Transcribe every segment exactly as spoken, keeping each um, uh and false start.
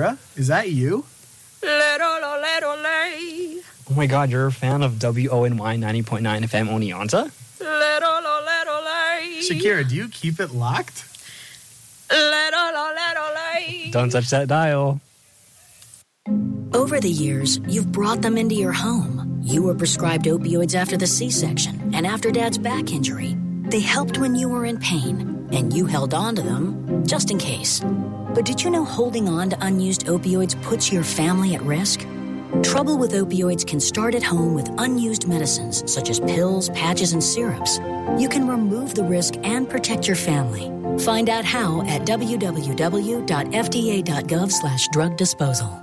Shakira, is that you? Oh my God, you're a fan of W O N Y ninety point nine F M Oneonta? Shakira, do you keep it locked? Don't touch that dial. Over the years, you've brought them into your home. You were prescribed opioids after the C-section and after Dad's back injury. They helped when you were in pain, and you held on to them just in case. But did you know holding on to unused opioids puts your family at risk? Trouble with opioids can start at home with unused medicines such as pills, patches, and syrups. You can remove the risk and protect your family. Find out how at w w w dot f d a dot gov slash drug disposal.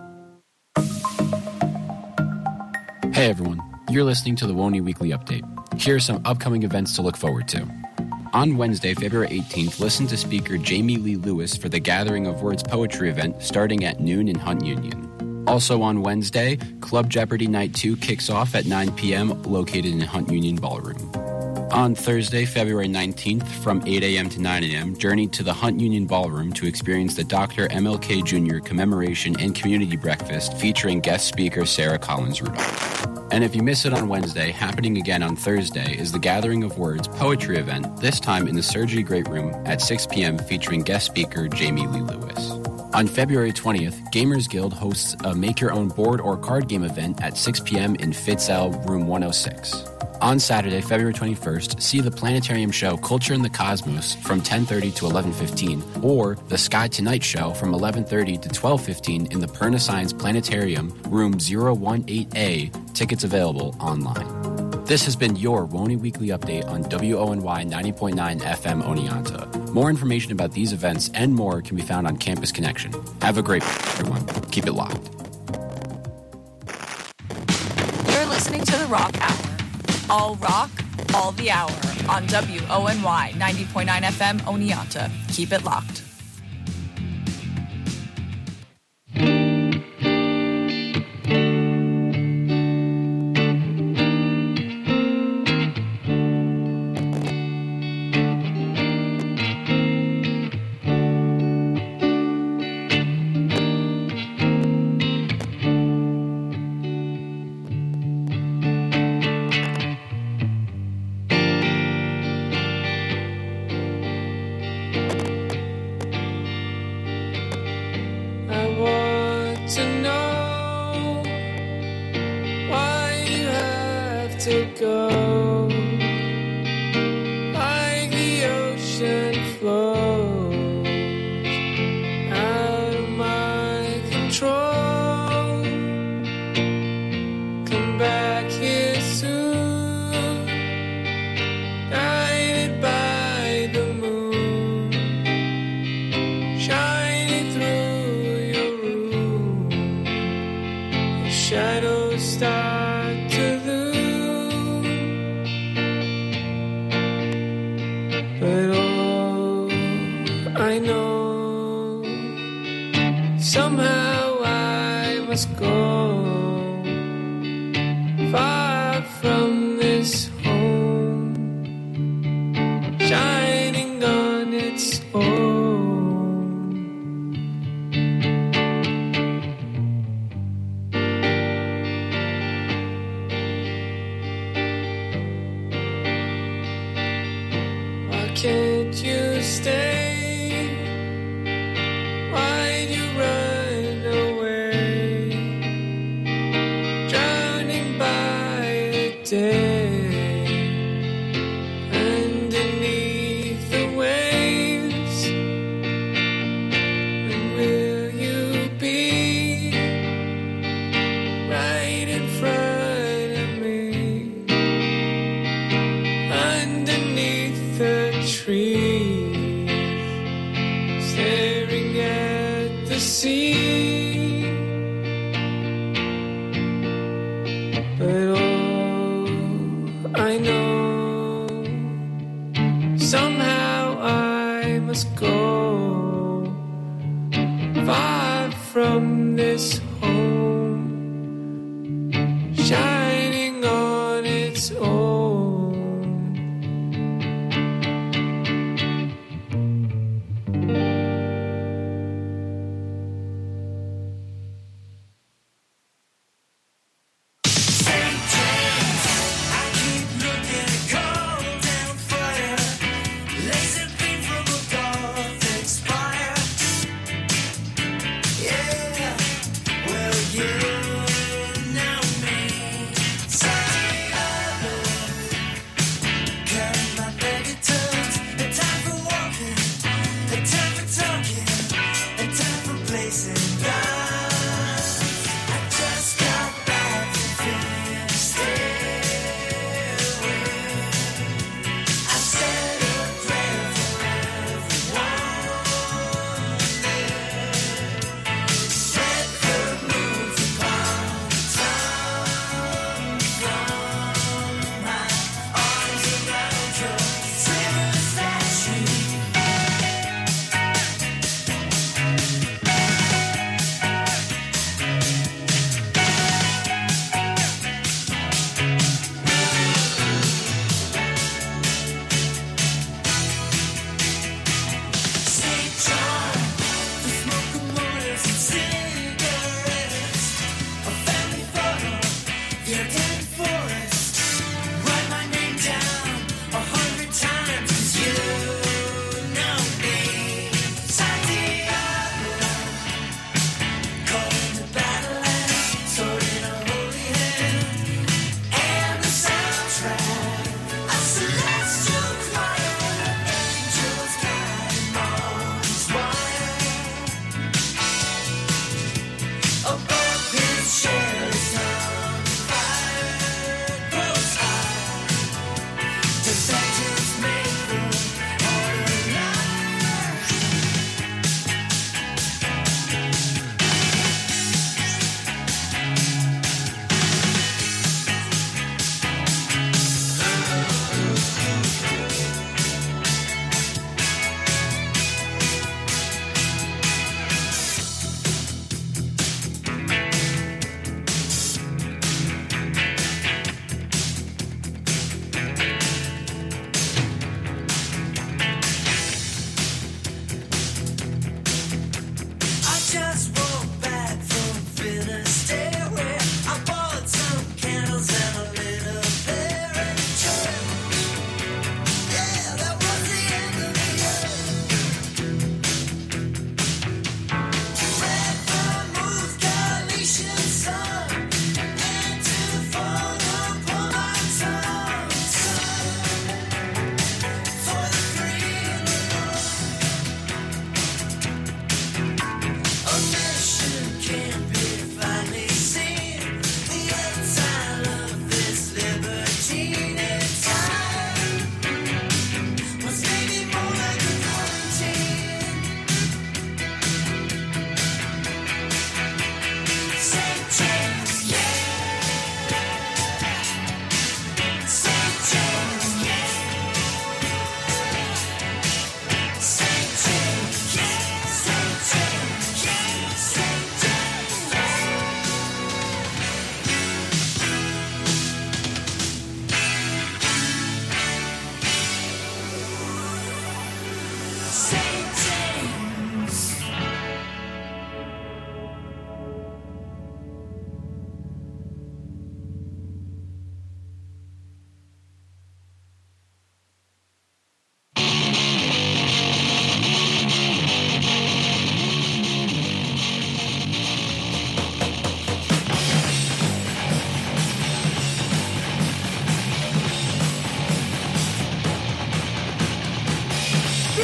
Hey everyone, you're listening to the W O N Y Weekly Update. Here are some upcoming events to look forward to. On Wednesday, February eighteenth, listen to speaker Jamie Lee Lewis for the Gathering of Words poetry event starting at noon in Hunt Union. Also on Wednesday, Club Jeopardy Night two kicks off at nine p.m. located in Hunt Union Ballroom. On Thursday, February nineteenth, from eight a.m. to nine a.m., journey to the Hunt Union Ballroom to experience the Doctor M L K Junior Commemoration and Community Breakfast featuring guest speaker Sarah Collins-Rudolph. And if you miss it on Wednesday, happening again on Thursday is the Gathering of Words poetry event, this time in the Surgery Great Room at six p.m. featuring guest speaker Jamie Lee Lewis. On February twentieth, Gamers Guild hosts a make-your-own board or card game event at six p.m. in Fitzell Room one oh six. On Saturday, February twenty-first, see the Planetarium show Culture in the Cosmos from ten thirty to eleven fifteen, or the Sky Tonight show from eleven thirty to twelve fifteen in the Perna Science Planetarium, room zero one eight A, tickets available online. This has been your W O N Y Weekly Update on W O N Y ninety point nine F M Oneonta. More information about these events and more can be found on Campus Connection. Have a great week, everyone. Keep it locked. You're listening to The Rock Hour. All rock, all the hour on W O N Y ninety point nine F M Oneonta. Keep it locked.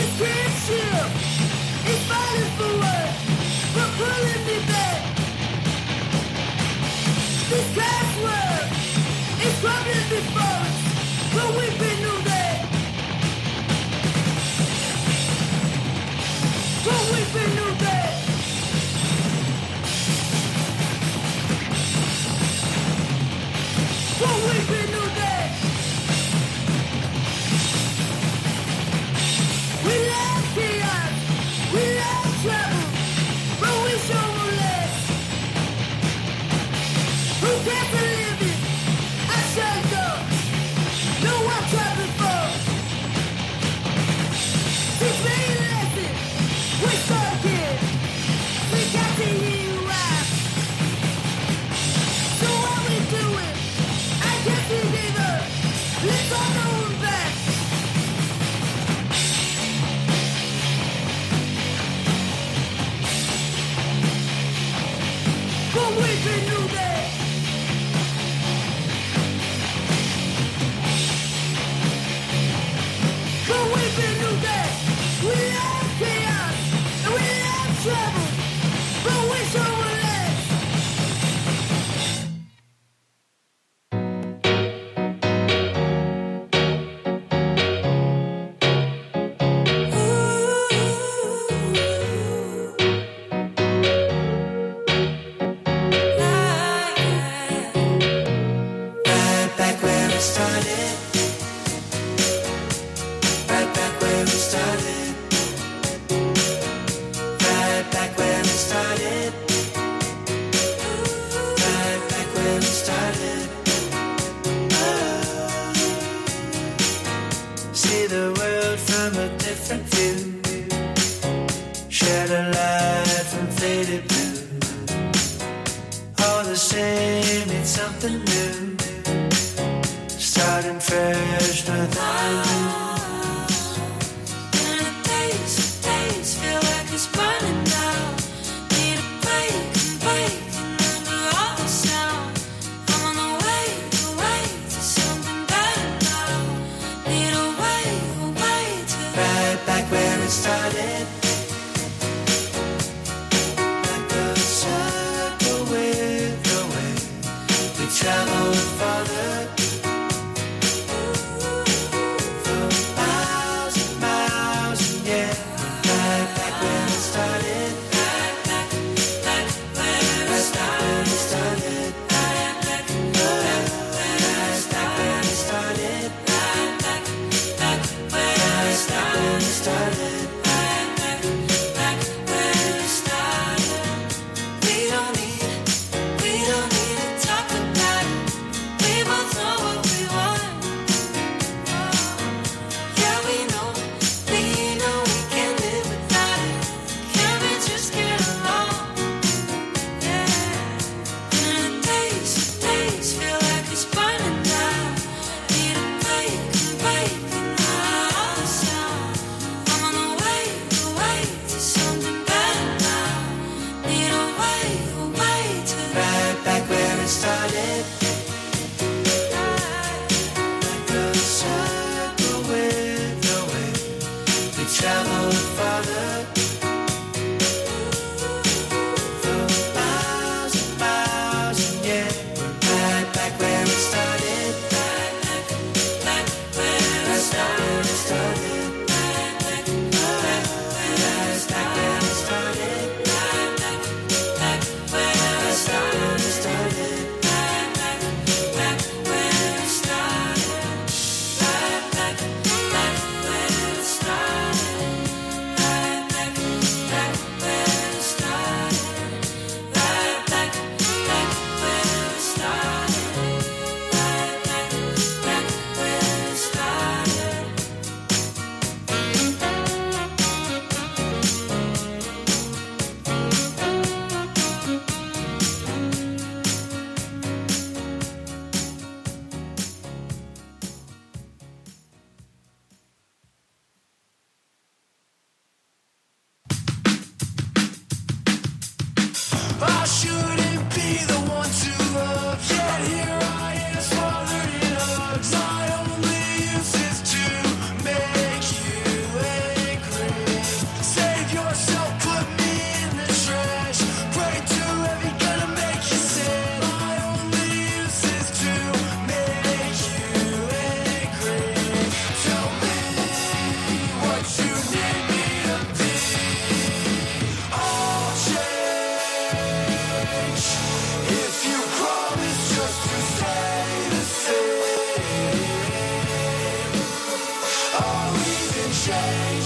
Started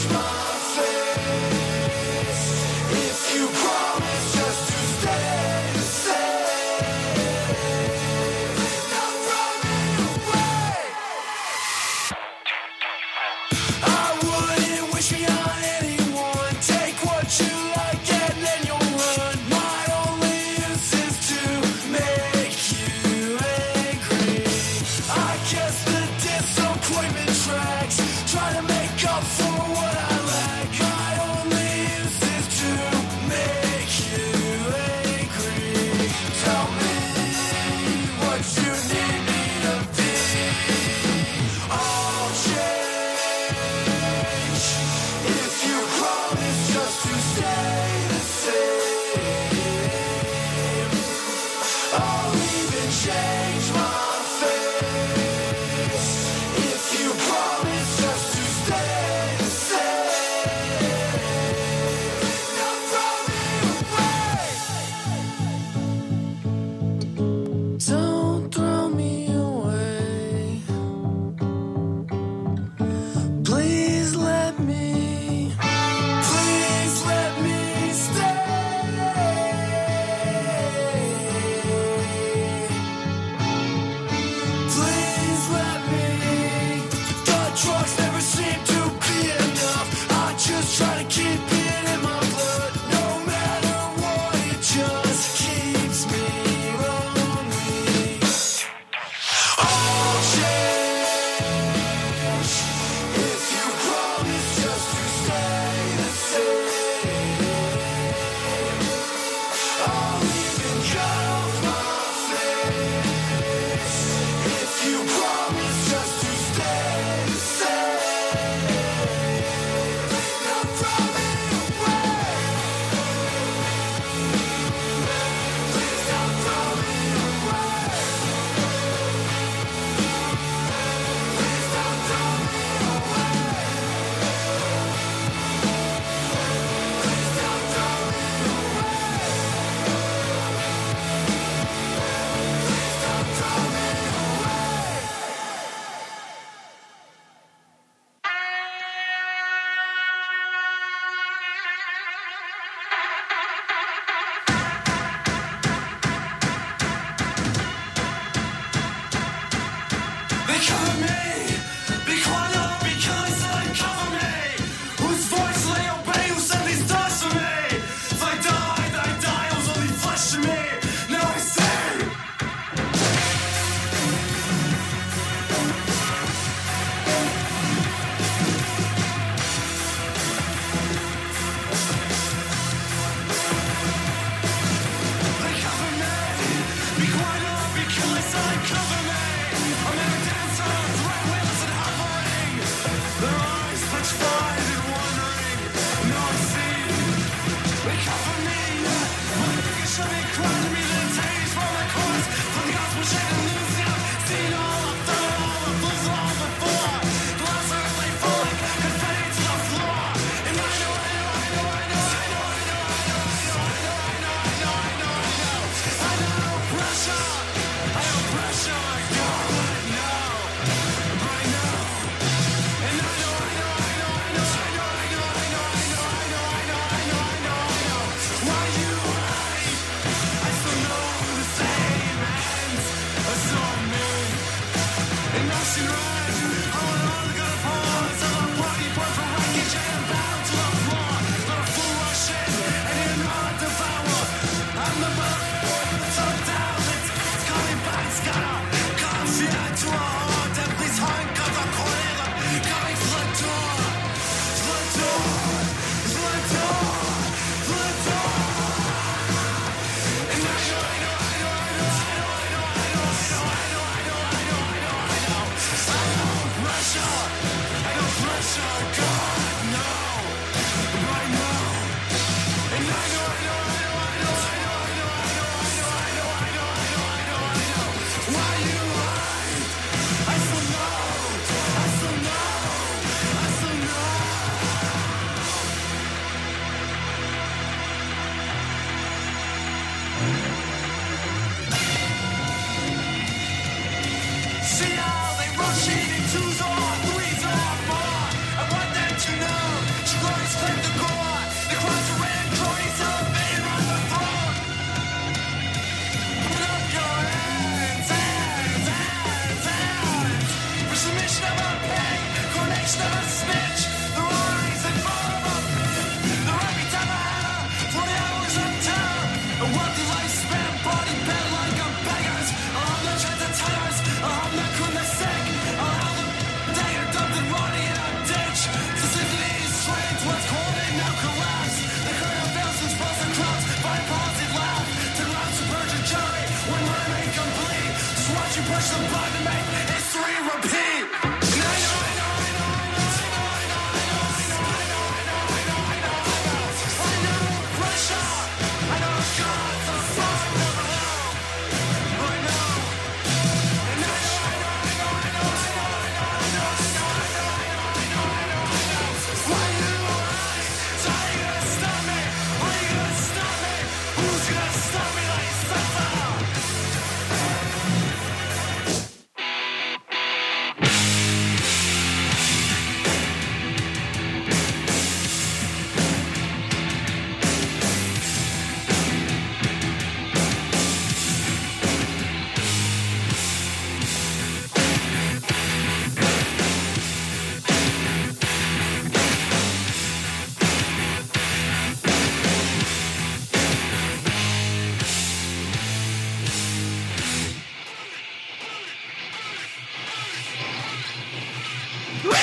See how they rush in in twos or threes or more. And what they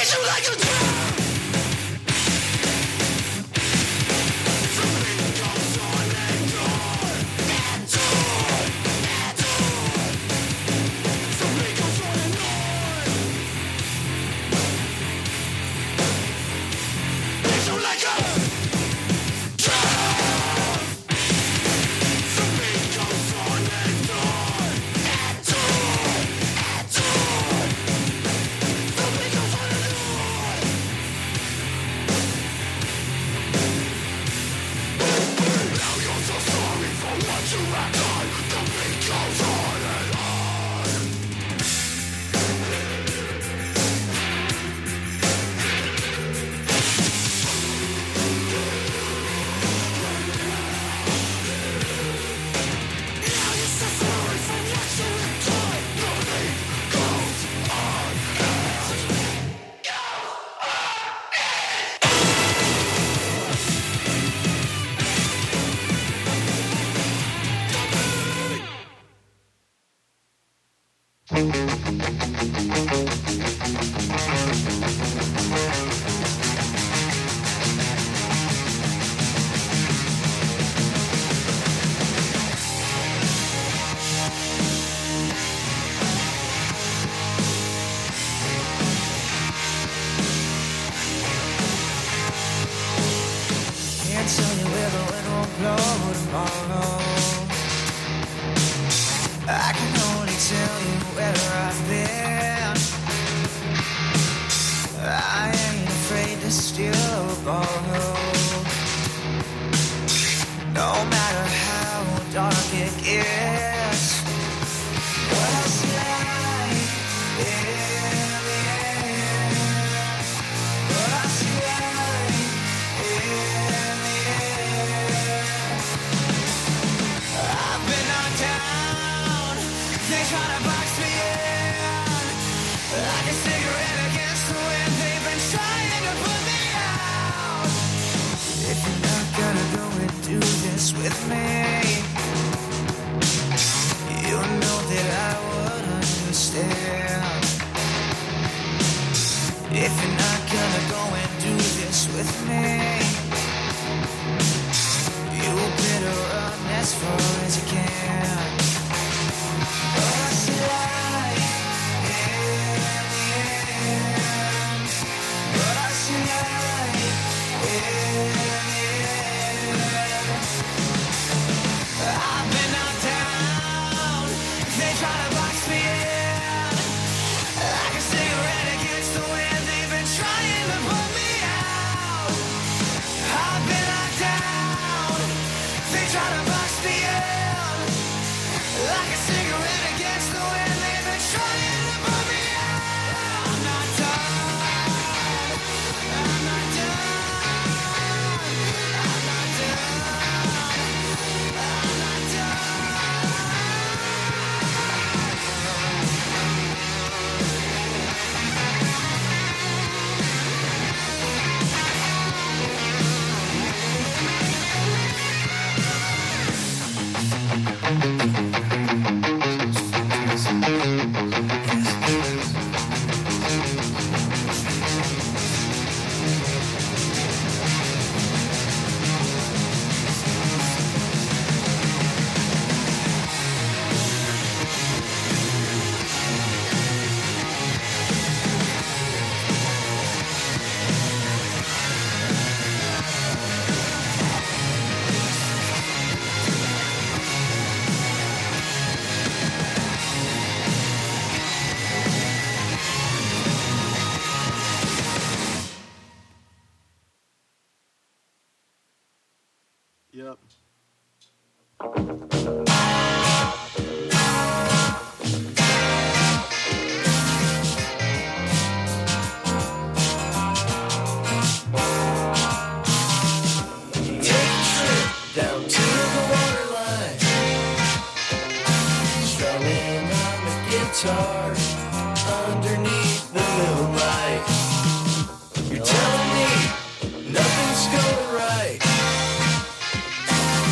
You're telling me nothing's going right.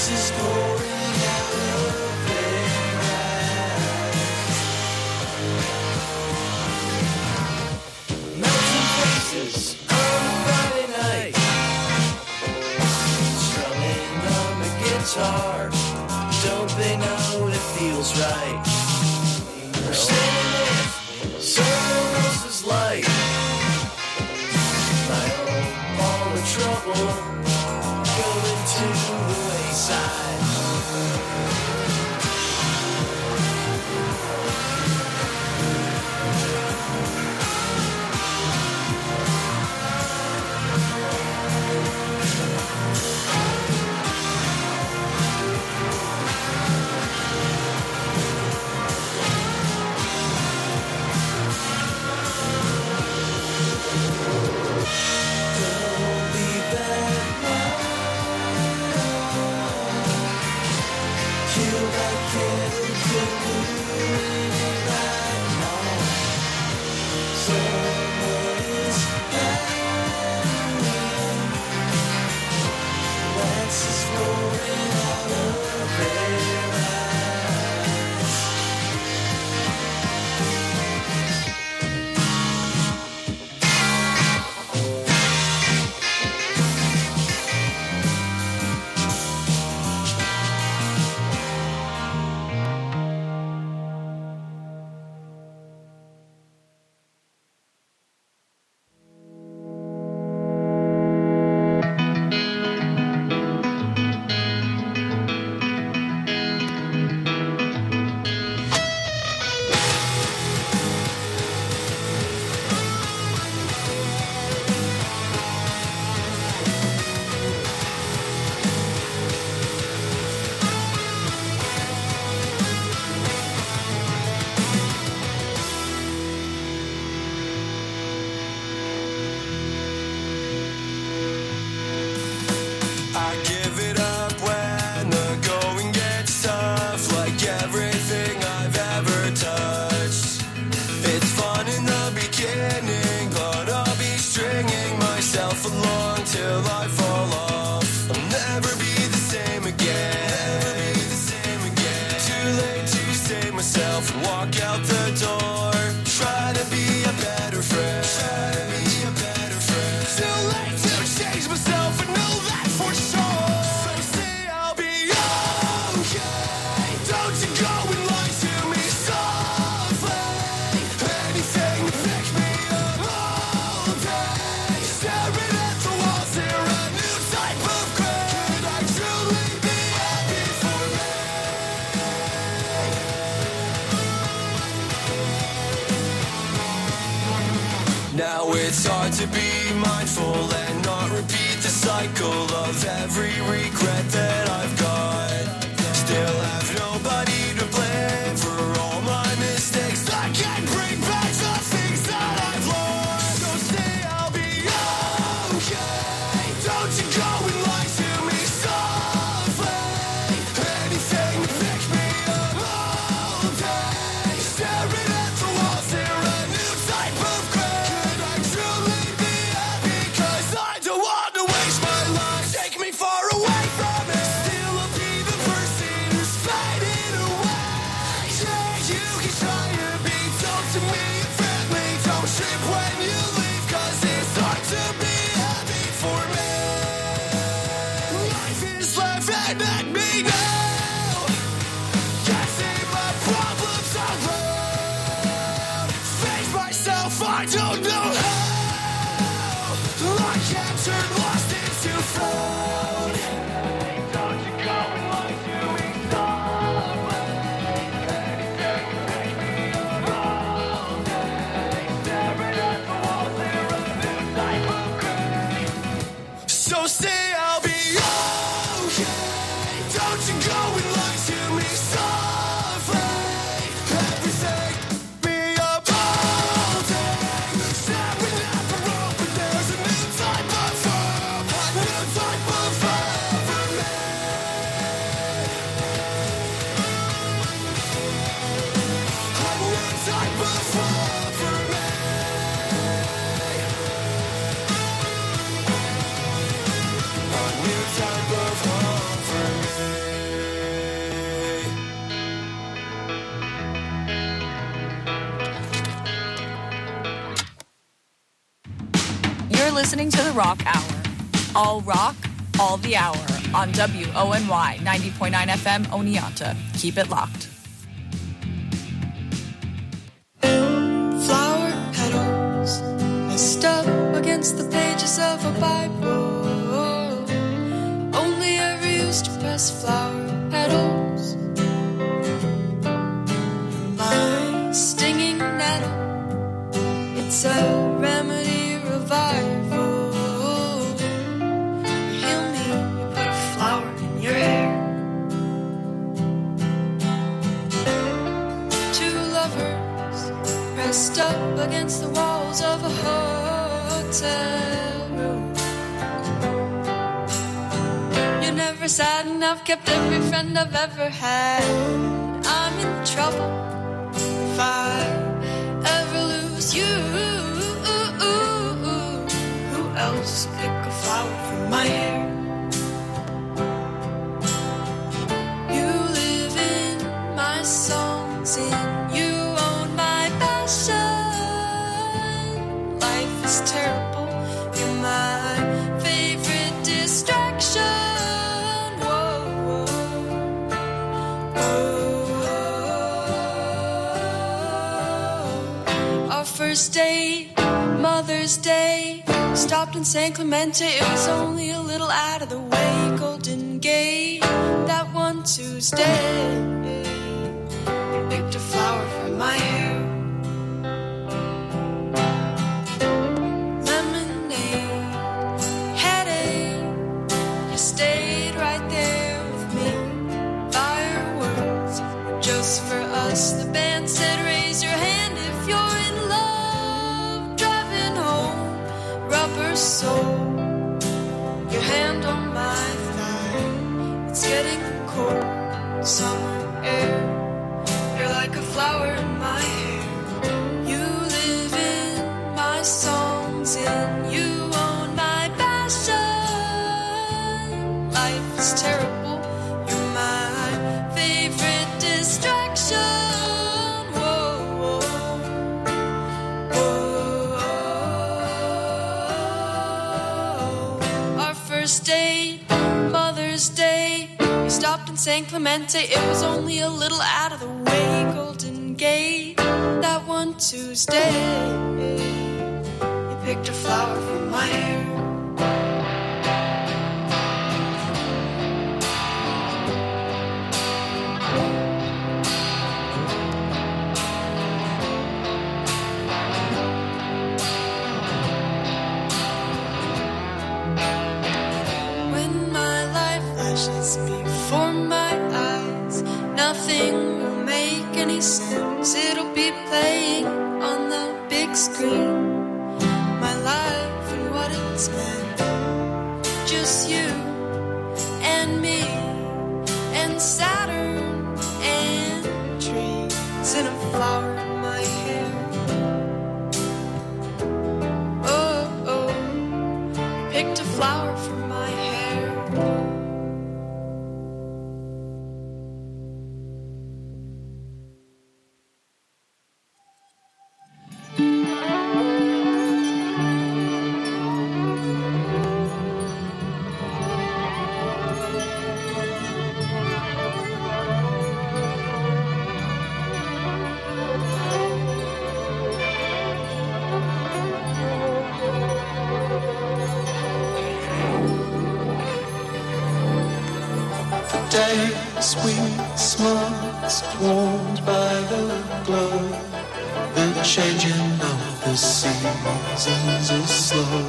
is pouring out of their eyes. Melting faces on a Friday night, strumming on the guitar. Don't they know it feels right? We're standing with someone else's light. I owe all the trouble going to the wayside. Now it's hard to be mindful and not repeat the cycle of every regret that I've got. Still have nobody to blame for all my mistakes. I can't bring back the things that I've lost. So say I'll be okay. Don't you go and lie to me softly. Anything to pick me up all day. Staring at the walls, they're a new type of gray. Could I truly be happy? 'Cause I don't want to waste my life. Take me far away from it. Still I'll be the person who's fading away. Yeah, you can try to be told to me and friendly. Don't trip when you leave, 'cause it's hard to be happy for me. Life is laughing at me now. Can't see my problems out loud. Face myself, I don't know how. I can't turn lost into found. Don't you go and lie to me softly. Anything to make me up all day. Staring at the walls, they're a new type of gray. So say I'll be okay. Don't you go and lie to me softly. Everything me up all day. Staring at the road, but there's a new type of love. A new type of love for me. A new type of love for me. A new type of love for me. listening to the Rock Hour. All rock, all the hour on W O N Y ninety point nine F M Oneonta. Keep it locked. Flower petals pressed up against the pages of a Bible. Only ever used to press flower petals. My stinging nettle, it's a remedy revival. You heal me, you put a flower in your hair. Two lovers pressed up against the walls of a hotel room. You're never sad enough, kept every friend I've ever had. I'm in trouble if I ever lose you. Who else pick a flower from my hair? You live in my songs and you own my passion. Life is terrible, you're my favorite distraction. Whoa, whoa, whoa. Our first date, Mother's Day, stopped in San Clemente. It was only a little out of the way. Golden Gate, that one Tuesday, you picked a flower from my hair. Lemonade, headache, you stayed right there with me. Fireworks, just for us. The band said raise your hand if you're in love. Driving home, rubber sole, your hand on my thigh. It's getting cold, summer air. You're like a flower in my hair. You live in my songs and you own my passion. Life is terrible, you're my favorite distraction. Whoa, whoa, whoa. Our first date, Mother's Day, we stopped in San Clemente. It was only a little out of the way. Golden Gate, that one Tuesday, you picked a flower from my hair. When my life flashes before my eyes, nothing will make any sense. It'll be playing on the big screen. My life and what it's meant. Just you and me and Saturn and trees and a flower in my hair. Oh, oh, picked a flower from my hair. Days, weeks, months, warmed by the glow. The changing of the seasons is slow,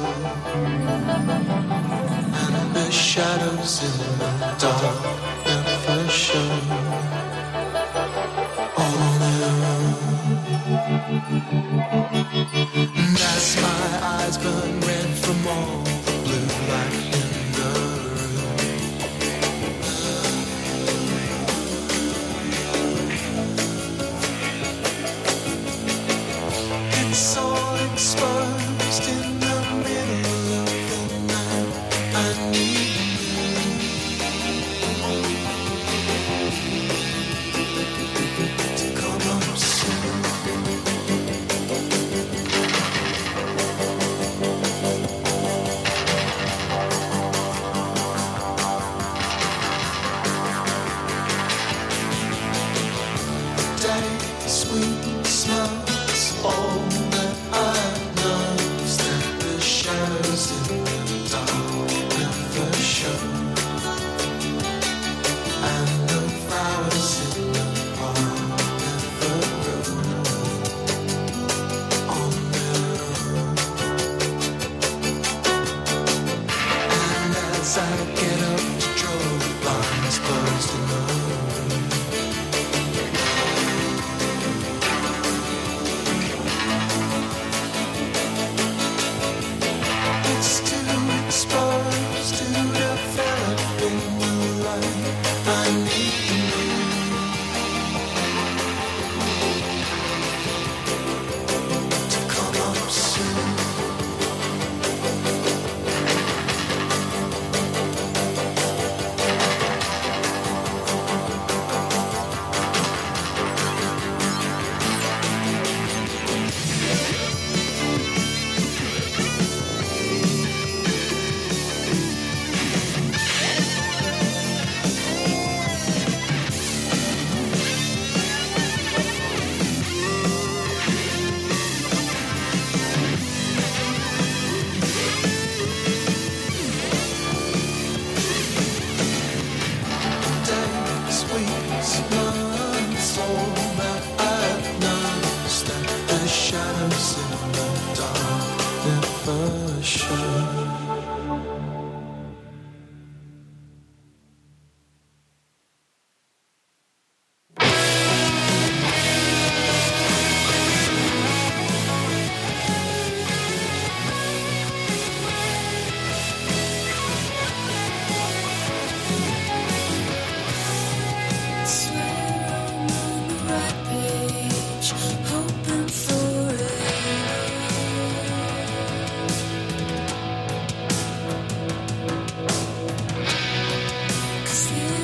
and the shadows in the dark never show. All on their own. And as my eyes burn red from all the blue light in the room, it's all exposed in the middle of the night. I need you.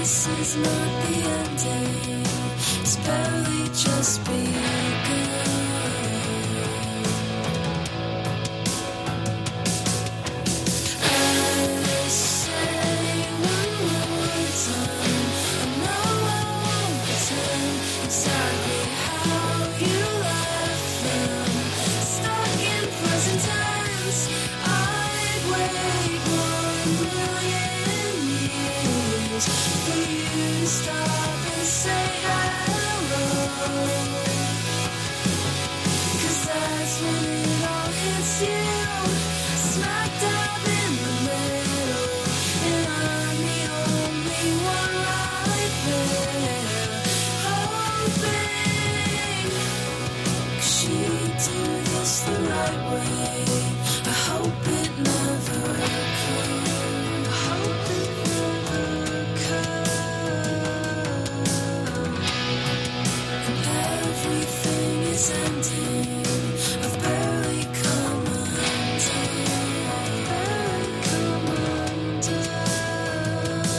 This is not the ending, it's barely just begun. I say one more time, I know I won't pretend exactly how you left them. Stuck in present tense, I'd wait one million years for you to stop and say hello. 'Cause that's when it all hits you, smack dab in the middle, and I'm the only one right there, hoping 'cause you do this the right way. I hope it never comes. I hope it never comes. And everything is ending. I've barely come undone. Barely come undone.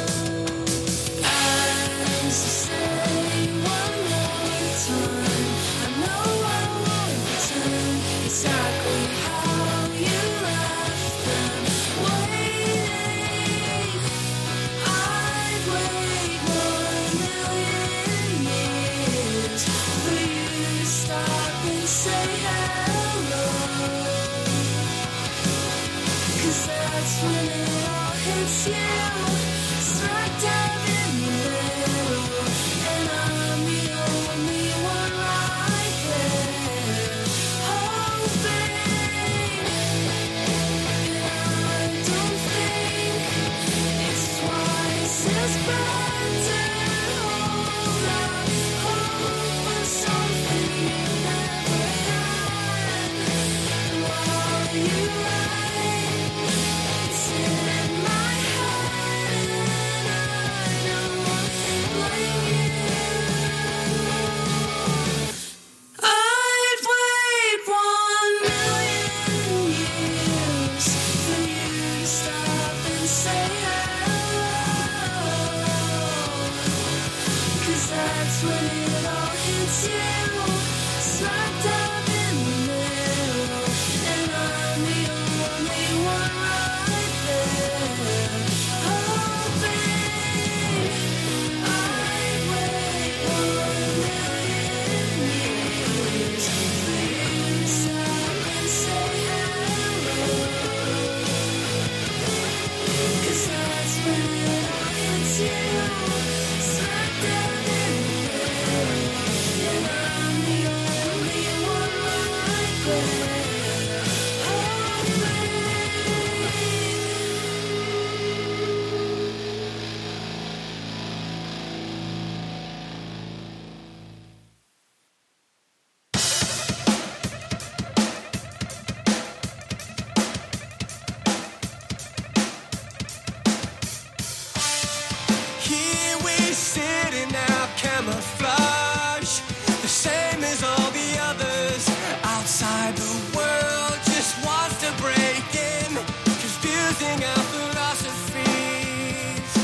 As I say one more time, I know I won't pretend exactly how you left them waiting. I'd wait one million years for you to stop and say hello. 'Cause that's when it all hits you, smack dab in the middle, and I'm the only one right there, hoping. And I don't think it's twice as bad to hold out hope for something you never had. While you write, it's in my head, and I don't blame you. I'd wait one million years for you to stop and say hello. 'Cause that's when it all hits you, smack dab in the middle, and I'm the only one right there, hoping. I'd wait one million years for you to stop and say hello. 'Cause that's when it all hits you, smack dab in the middle, and I'm the only one right there, hoping. Here we sit in our camouflage, the same as all the others. Outside the world just wants to break in, confusing our philosophies.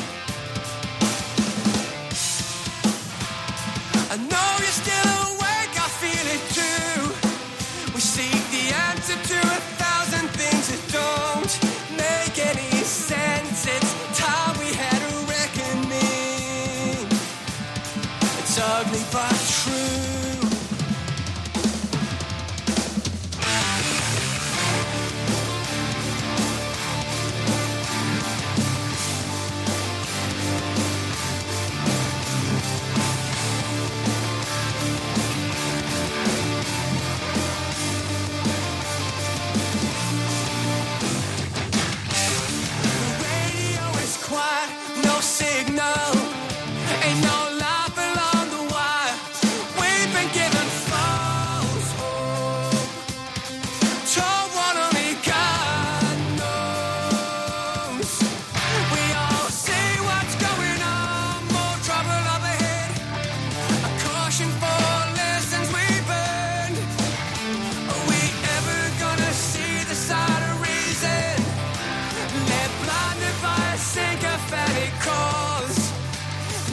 I know you're still awake, I feel it too. We seek the answer to a thousand things that don't make any sense. It's time we had a reckoning. It's ugly but true. The radio is quiet, no signal, ain't no life along the wire. We've been given false hope, told what only God knows. We all see what's going on, more trouble up ahead. A caution for lessons we burned. Are we ever gonna see the side of reason? Led blinded by a sycophantic cause.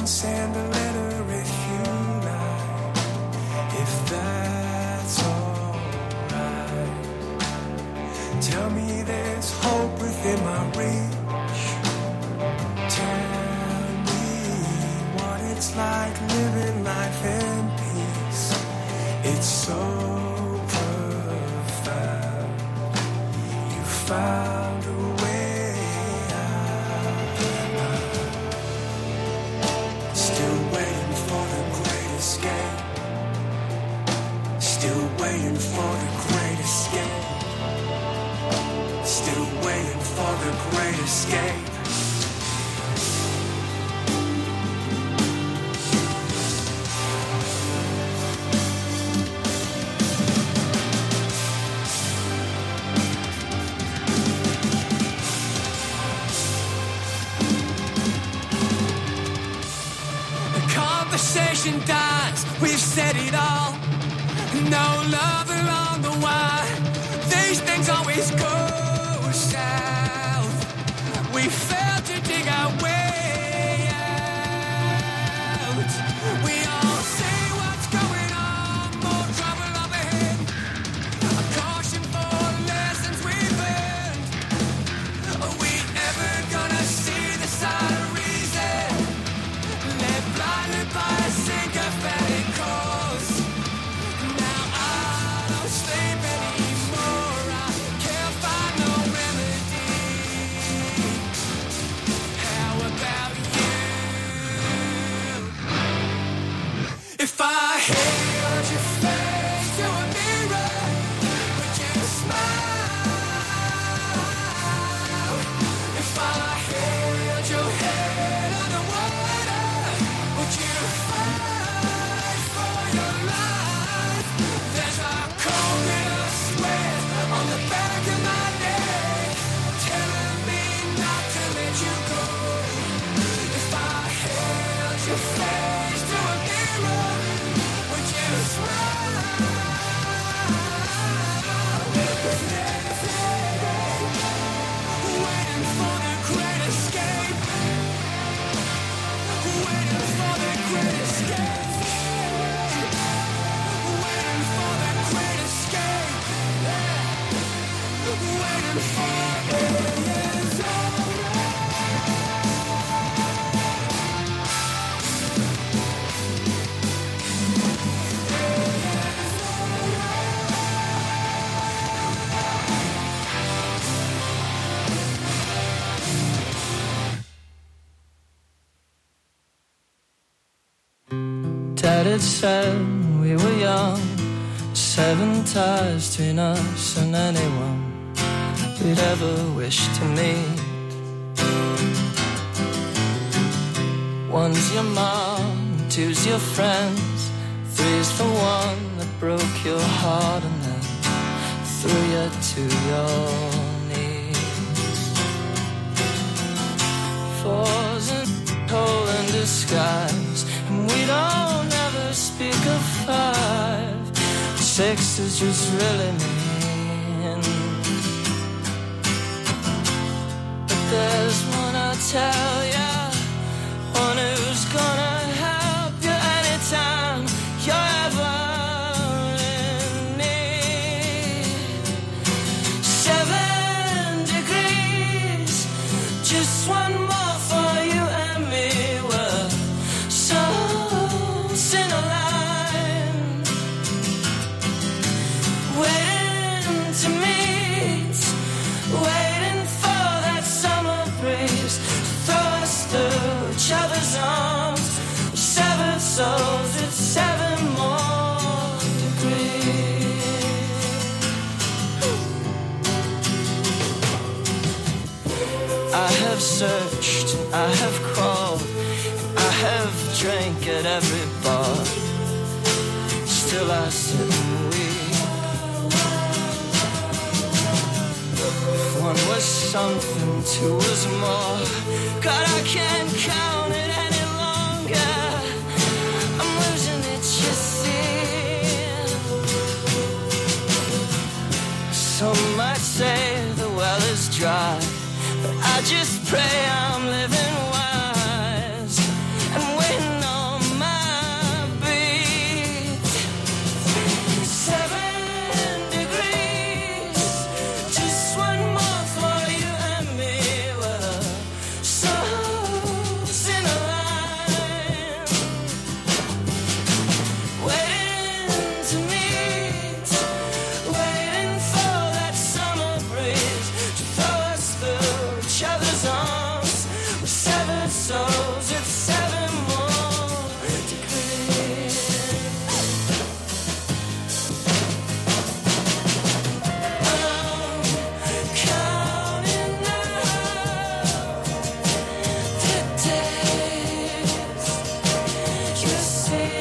send a letter if you like, if that's alright. Tell me there's hope within my reach. Tell me what it's like living life in peace. It's so profound. You found a way out. Still waiting for the great escape. Still waiting for the great escape. Still waiting for the great escape. Conversation dies, we've said it all. No love along the way. These things always go south. We failed to dig our way out. We all see what's going on, more trouble up ahead. A caution for lessons we've learned. Are we ever gonna see the side of reason? Led blinded by a sympathetic cause. Now I don't sleep anymore. I can't find no remedy. How about you? If I held your face to a mirror, would you smile? If I held your head underwater, would you fight for your life? There's a cold little sweat on the back of my neck, telling me not to let you go. If I held your face to a mirror, would you smile? Waiting for the great escape. Waiting for the great escape. Waiting for the great escape. Waiting for it is Dad had said when we were young, seven ties between us and anyone we'd ever wish to meet. One's your mom, two's your friends, three's the one that broke your heart and then threw you to your knees. Four's a hole in disguise, and we don't ever speak of five. Six is just really mean. But there's one I'll tell ya, one who's gonna help you anytime you're ever in need. Seven degrees, just one more for you and me. We're souls in a line, waiting to meet, waiting for that summer breeze to throw us through each other's arms. Seven souls with seven more degrees. I have searched, I have crawled, I have drank at every bar. Still I sit and weep. If one was something, two was more. God, I can't count it any longer. I'm losing it, you see. Some might say the well is dry, but I just pray I'm living wise and waiting seven more degrees. I'm counting now the days you see.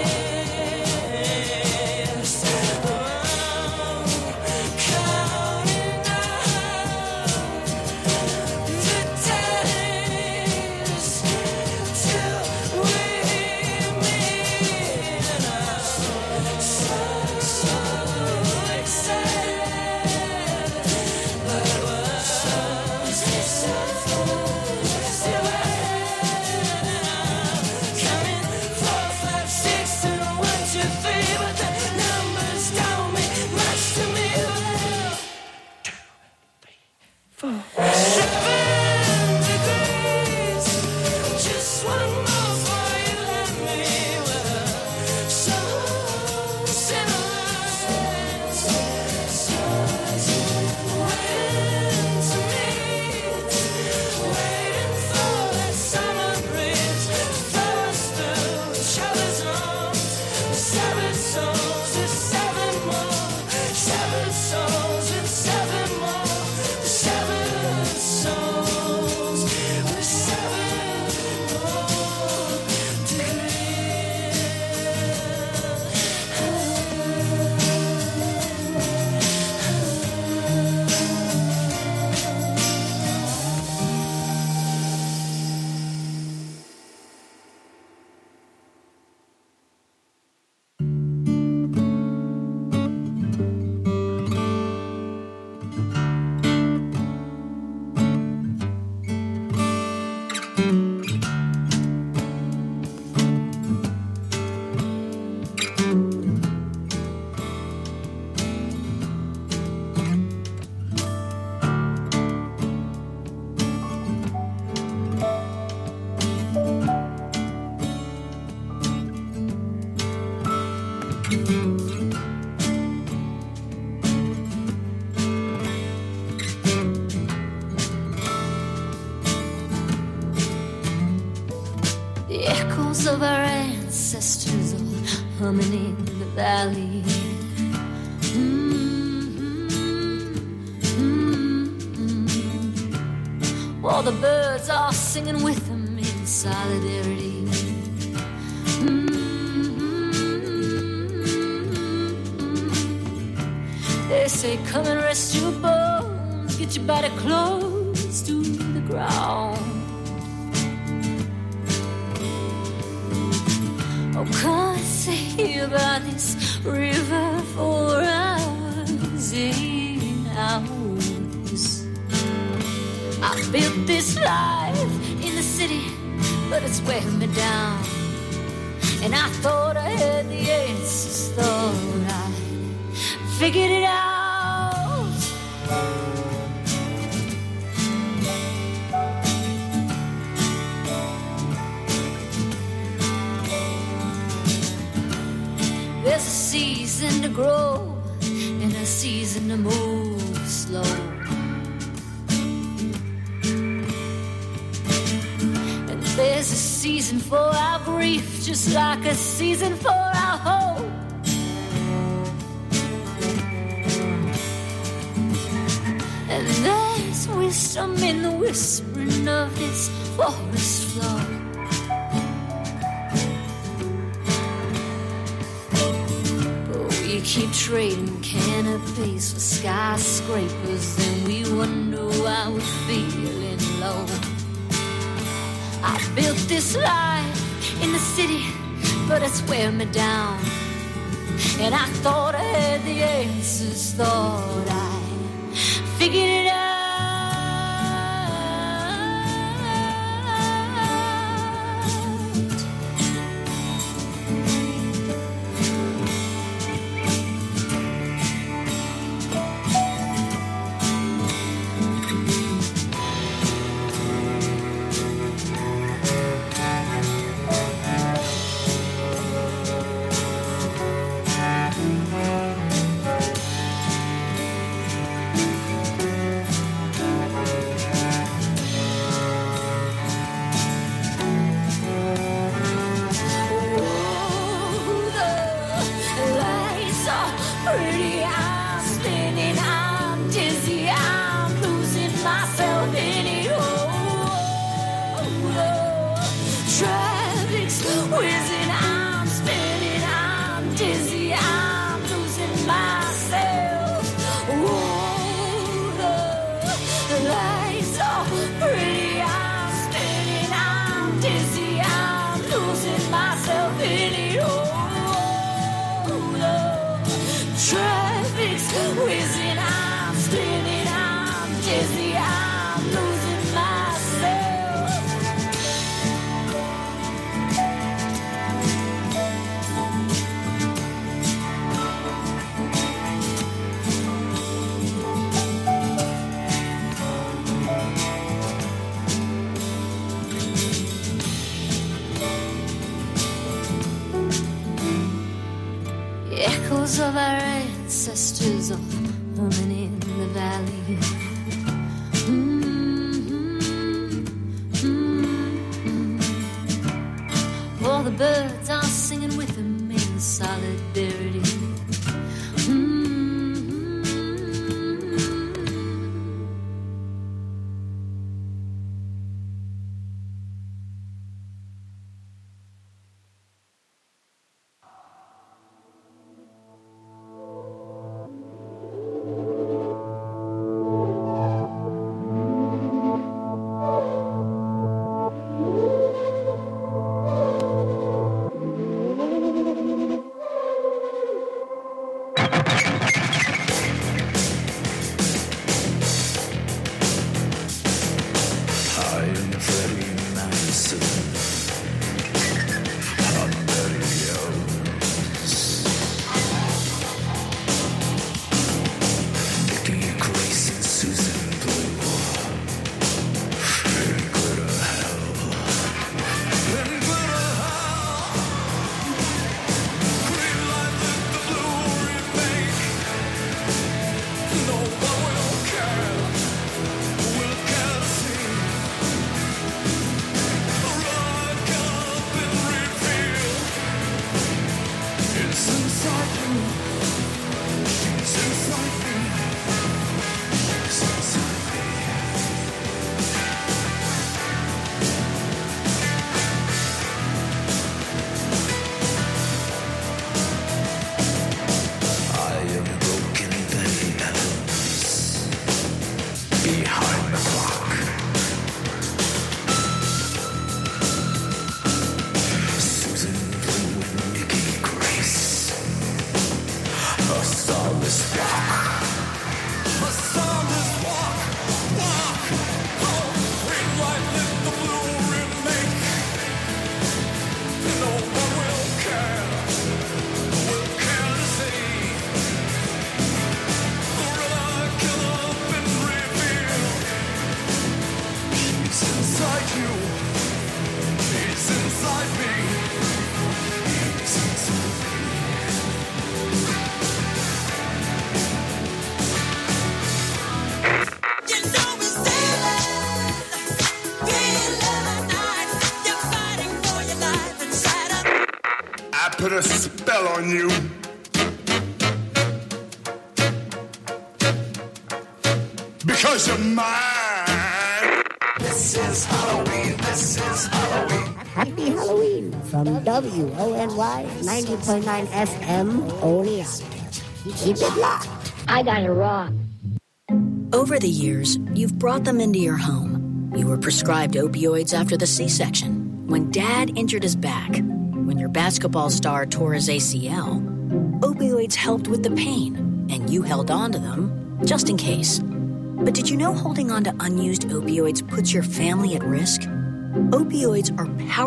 The echoes of our ancestors all humming in the valley. Mm-hmm, mm-hmm. While the birds are singing with them in solidarity. Mm-hmm. They say, come and rest your bones, get your body close to the ground. Oh, can't say about this river for hours in hours. I built this life in the city, but it's wearing me down. And I thought I had the answers, thought I figured it out. There's a season to grow and a season to move slow. And there's a season for our grief, just like a season for our hope. And there's wisdom in the whispering of this forest floor. We keep trading canopies for skyscrapers, and we wonder why we're feeling low. I built this life in the city, but it's wearing me down. And I thought I had the answers, thought I figured it out. echoes of our ancestors all humming in the valley. Mm-hmm, mm-hmm. All the birds are singing with them in solidarity. Mm-hmm. Put a spell on you. Because you're mine. This is Halloween. This is Halloween. Happy Halloween from W O N Y ninety point nine F M Oneonta. Keep it locked. I got it wrong. Over the years, you've brought them into your home. You were prescribed opioids after the C-section. When Dad injured his back, when your basketball star tore his A C L, opioids helped with the pain, and you held on to them just in case. But did you know holding on to unused opioids puts your family at risk? Opioids are powerful.